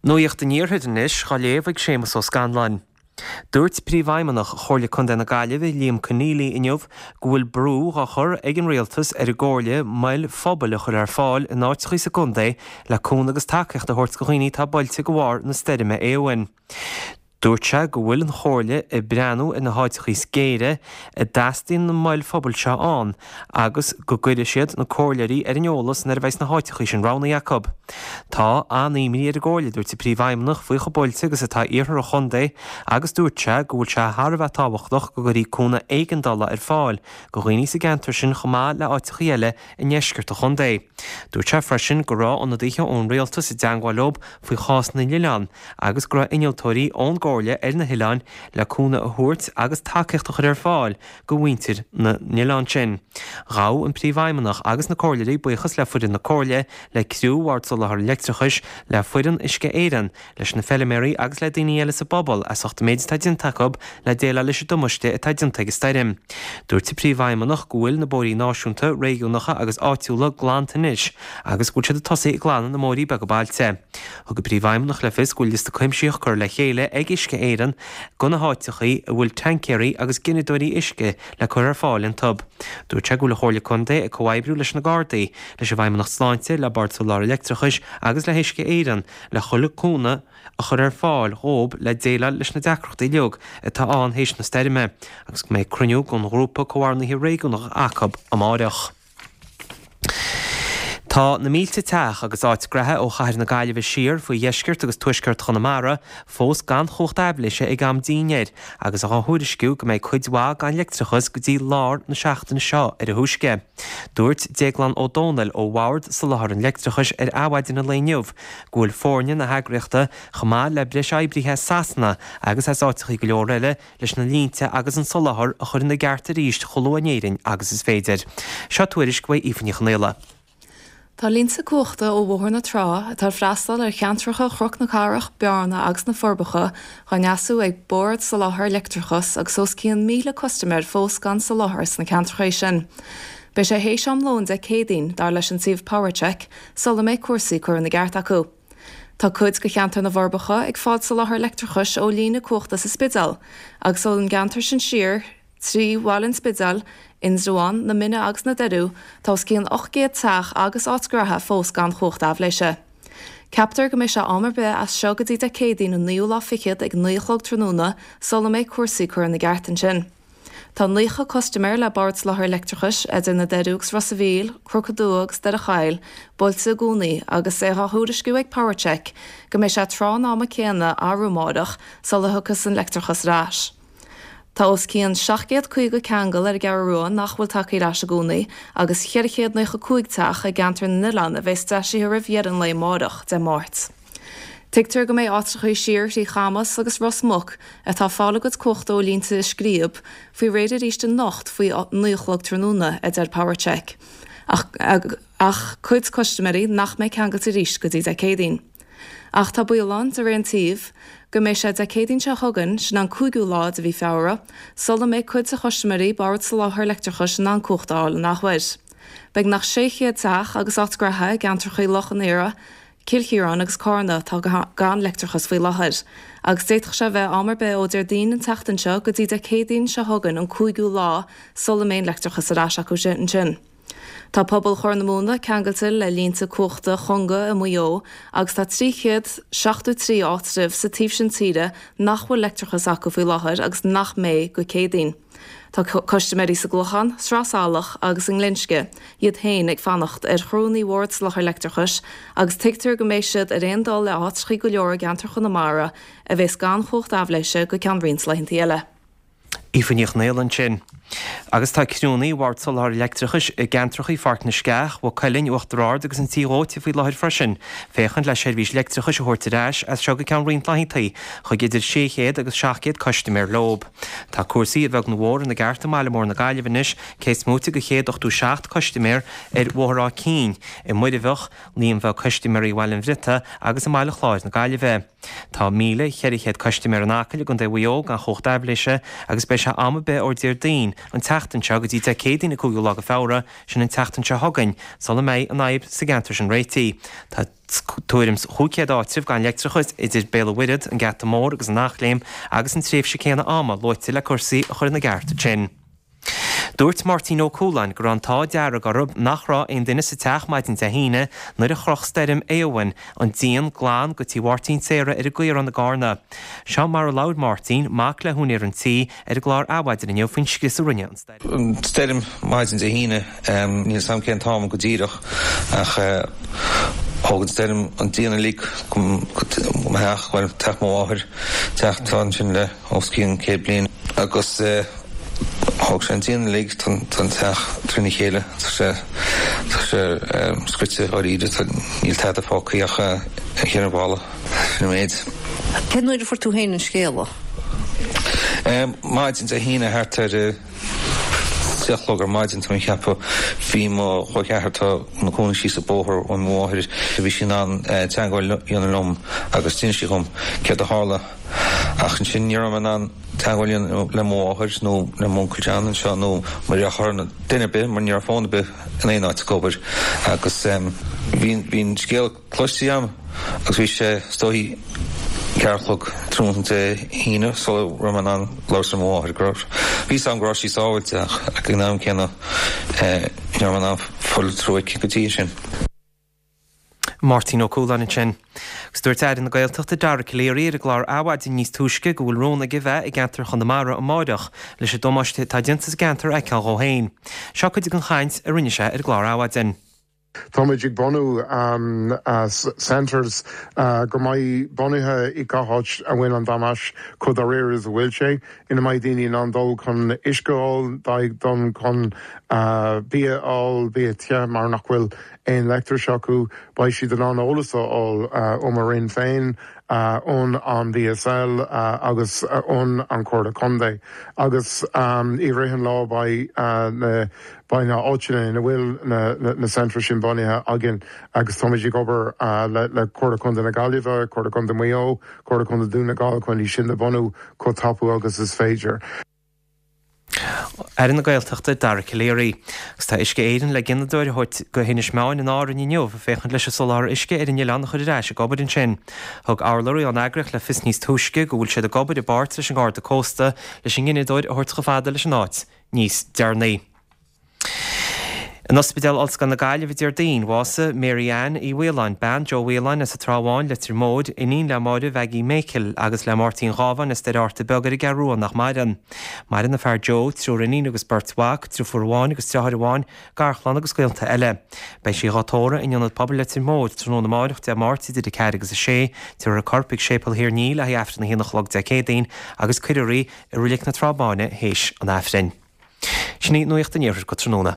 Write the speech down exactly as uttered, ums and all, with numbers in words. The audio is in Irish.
Nuíocht den níorthanis cha léomh ag sémas ó Scanlan. Dúirt príomhaimeanach chorla chun den na Gaillimh Liam Conneely inniuh go bhfuil brú a chur ag an rialtas ar a ggóirle mail phobal a chur ar fáil in áit trí secundé le cún agus takeíocht a thuirt go chuoine tá boilte go bhhar na steirime éhain. Dúirte go bhfuil an chorla i breanú in na háitichaí scéire a d'astain na mail phobal seo an, agus go gcuide siad na cóirleirí ar an eolas nar bheits na háitichaí sin Rona Jacob. Tá aníimií ar a ggóirle dúirt i príomhaimeanach faoi go boilte agus atá iarthar a chundé, agus dúirte go bhfuil se tharbh tábhachtach go gurí cúna éigean dala ar fáil, go chuoine sa gantar sin chomá le áitichaí eile in neisceart a chundé. Dúirte freisin go rá an na dtíthe ón rialtas i deangáilób faoi chás na Lileán, agus go raibh innealtóirí ón ggóirle ar na Hileán le cúna a thuirt agus takeíocht a chur ar fáil go bhaintir na Lileán sin. Rá an príomhaimeanach agus na cóirleirí buchas le fuidir na cóirle le cruúhhart so lethar leictrachais le fuidan isce éan leis na felliméirí agus le daoine eile sa bobbal a sochta méid taidian tacob le déile leis a domuiste a taidian teige stairim. Dúirt i príomhaimeanach go bhfuil na bóirí náisiúnta réigiúnacha agus áitiúla glántanis agus gúil siad a tosaí i gláán na móirí be go bailte. Thug go príomhaimeanach le fis gúil lista chuimsíoch chur le chéile ag isce éan go na háitichaí a bhfuil tancéirí agus gineadóirí isce le chur ar fáil an tub. Dúirt se gúil a chorla chundé a comhaibbriú leis na Gardaí leis a bhaimeanach sláinte le bart solar electrachais agus le héisce éan le chola cúna a chur ar fáil hób le déile leis na deacrochtaí leog atá an héis na steirime, agus go méid cruniú gon grúpa comhairna hí réigiúnach Jacob amáireach. Tá na mílte teach agus áit grethe ó chair na Gaillimh siar faoi dheisceart agus tuisceart Chonamara fós gan chocht eibleise ag am daoinéir agus a thuairisciú go méid chuidhá gan leictrachas go dtí lár na seachtain seo ar a thuisce. Dúirt Declan O'Donnell ó Ward sa lethar an leictrachas ar áhaidir na léinneamh, gúil fórne na heagreachta chomá le breis eibrithe Sasna agus as áitichaí go leor eile leis na línte agus an solahar a chur na gcearta ríist cholóinéirin agus is féidir. Seo tuairis go ífaní chnéile. Tá línsa cuachta ó bhthar na trá a tar freastal ar cheantracha chroch na carach bearna agus na forbacha chu neasú ag board sa láthair leictrachas agus sos cían míle customer fós gan sa láthairs na ceantrachéis sin. Bei sé hééis am lón de cédín dar leis an sih PowerCheck sola méid cuasaí chur na gceart acu. Tá cuid go cheantar na bharbacha ag fád sa láthair leictrachas ó lína cuachta sa spidal, agus sol an gantar sin siar trí bhhailinn spidal Insruán na mine agus na deú tá cían ochgéad teach agus áitgrathe fós gan chocht abhléise. Captar go mé se amar be as seo go dtí de cédaín an níú lá ficiad ag nuochlog tróna sola méid cuasaí chur na gceartain sin. Tá nuocha customer le bart láthair leictrachas a in na deúgus Rossaville, crocodúags de a chail, boilte gúnaí agus é thuairisciú ag PowerCheck go mé se trán ama céanna árómádach sola thuchas an leictrachas ráis. Tá os cían seachgéad chuig go ceangal ar gearúin nach bhfuil takeí ráis a gúnaí agus cheirchéad nucha cuaigteach a gantar na Nileán a bheits deisi ar a bhéan le mádach de máirt. Tigtar go méid átrachaí siar sí chamas agus Rossmuch a tá fálagad cuachta ó línta scríab faoi réidir ríiste nocht faoi nuochlog tróna a d PowerCheck. Ach, ag, ach chuid customerí nach méid ceangal a ríis go dtí de cédaín. Ach tá buán a réantíomh go méid sé de cédaín se thugann sin an cúigú lád a bhí feabhra, sola méid chuid a customerí bard sa láthair leictrachas sin an cuachtáil nachhuiid. Beag nach séchéad teach agus áitgrathe gantarchaí lochan éire, Kilchírán agus cárna tá gan leictrachas faoi láthair, agus déitach se bheith amar be ó deir daon an teachtain seo go dtí de cédaín se thugann an cúigú lá sola méid leictrachas a ráis acu sin sin. Tá pobl chur na múna ceangailta le línta cuachta chunga a muo agus tá tríchéad seachtú trí áitrih sa tíobh sin tíre nach bhfuil leictrachas acu faoi láthair agus nach méid go cédaín. Tá customerí sa gluchan, srásálach agus an glinske, iad hain ag fannacht ar chrúnaí wards láthair leictrachas agus tictar go méid siad a réondal le átrichaí go leor gantar Chonamara a bheits gan chocht abhléise go ceanrins le hinta eile. Ífaníoch nélan sin. Agus tá cnúnaí bhhart solar electrachas i gantrachaí fart na sceach bh cailinn uachtarrád agus an tíróte faoi láthir freisin, féchan le seirbhís electrachas a thuirtaráis as seo go cean riont leithtaí chu idir séchéad agus seachcéad customer lob. Tá cuasaí a bheith na mhór na gcearta mála mór na Gaillimh cés múta go chéad ochtú seacht customer ar mhórrá cín i muidir bheith líon bheith customerí bhhailin bhrita agus a mála chláir na Gaillimh. Tá míle cheirichéad costiméir an acail gon de bhuiog an chocht ebliise agus be se am be or dír dain an teachtanse go dtí te cédín na cúú lag a fára sin an teachtanse hagain sal méid an aib sa gantar an réití. Tá tuairim chuúcéad áitrih gan leictrachas idir béle wirid an gata mór agus an nachléim agus an tríomh se céanna ama loiti le cuasaí a chur na gceart sin. Dúirt Martin O'Coolan gur an tá deara go nachrá on duine sa teach maidin a híine nuair a chrochsteirim éhain an díon gláán go tíhhairtín séire ar a gcuir an na gána. Seán mar laud Martin mac le hún ar an tí ar a glár áhaidir in fin scis a rinne an steir. An steirim maidin a híine níl sam cén táim go díirech ach Hogan steirim an díana líc go heach bhfuil teach má áthir teachtáin sin le oscíon cé bliain agus Hog sé an díana le tan teach trína chéile sé scrite á ide níl te a fácaíach a chéar bála na méid. Cén nuidir for tú héin an scéala? Maidin a híine thart ar seachlog ar maidin tá cheappa bhí má chuceartá na cúna sí sa bóthir ón mháthir a bhí sin an teangáil dhéanana lom agus tíine sí chum cead a hála ach an sin níorm an teangáil le mháthir nó le mciltean seo nó mar a chuna duine be mar níor fána be an éáid gobar agus bhín scéal cloistí am agus bhí sé stoí ceartlog trúnta híine so raman an lása mháthir grás. Bhí an grásí sáhailte ach ag ná ceanna neorman an full trúic go dtí sin. Martin O'Coolan in sin. Gus dúirt éir na gailteachta dara léirí a glár áhhaidin níos túisce go bhfuil róna go bheith i gceantar chun na mara an máideach leis sé domáiste tá dintas gantar ag ceall róhéin. Seo chuid an chaint a rinne sé ar glár áhhaidin. Táid bonú as centers go mai bonithe i gaáid a bhfuil an damas chud a réir is a bhfuil sé ina mai daoine an dul chun isceáil daag don chun bíáil bí te mar nach bhfuil éon lector seacu ba siad an an ólasá ó mar rinn féin ón an D S L agus ón an Cuairde Condé agus i rihan lá ba Baina áitina ina bhfuil na centra sin bonithe agin agus toidí gobar le Cuairde Condé na Gaillimhe, Cuairde Condé Mayo, Cuairde Condé Dúna Gail chuin í sin na bonú có tapú agus is féidir. Ar na gailteachta dara léirí, gus tá isce éan le ginadúir chuit go hinne smáin an ára ní neomh féchan leis solar isce ar in leanna chuir éis a gobad in sin. Thug álaí an agrach le fis níos túisce go bhfuil siad a gobad i bart leis an gáir de cósta leis sin ginadúir a thuirt go fada leis an áit, níos dearnaí. An ospidal als gan na Gaillimhe dír daoin wasa Marianne i Whelan, ban Joe Whelan as a tráháin le tir mód inín le móide bheigi Michael agus le Martin Ghavan is deir orta begar i garúan nach Maidan. Maidan na fear Joe trú inín agus Bertwag trú fuháin agus tehairháin garchlan agus scailta eile. Bei si ghatóra inionad pobl le tir mód trú na máireach de Marti de ceir agus a sé tir a corpig sépal hir níl a hi eftir na hínach log de cédain agus cuidirí i rilik na trábáine héis an efrin. Sní nuocht an éir go tróna.